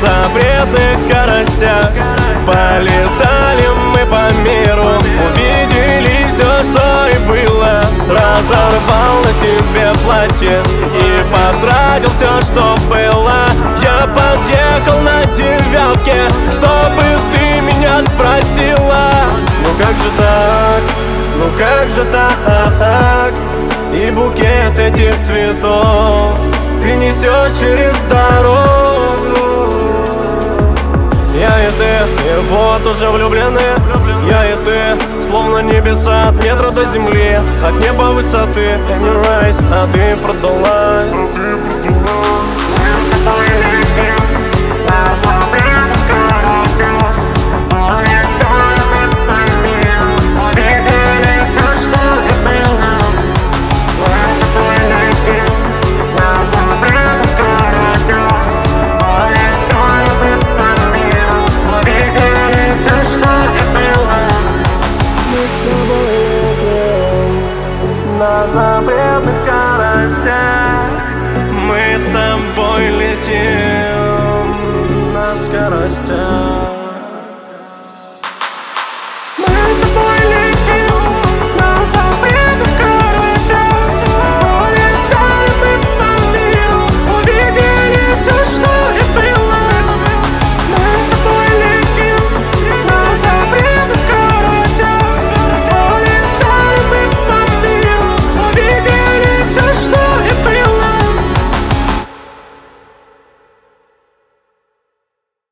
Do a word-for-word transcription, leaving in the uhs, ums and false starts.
запретных скоростях. Полетали мы по миру, увидели все, что и было. Разорвал на тебе платье и потратил все, что было. Я подъехал на девятке, чтобы ты меня спросила: ну как же так, ну как же так? И букет этих цветов ты несешь через дорогу. Я и ты, и вот уже влюблены. Я и ты, словно небеса от метра до земли, от неба высоты. Я не rise, а ты продалась. На запретных скоростях мы с тобой летим на скоростях.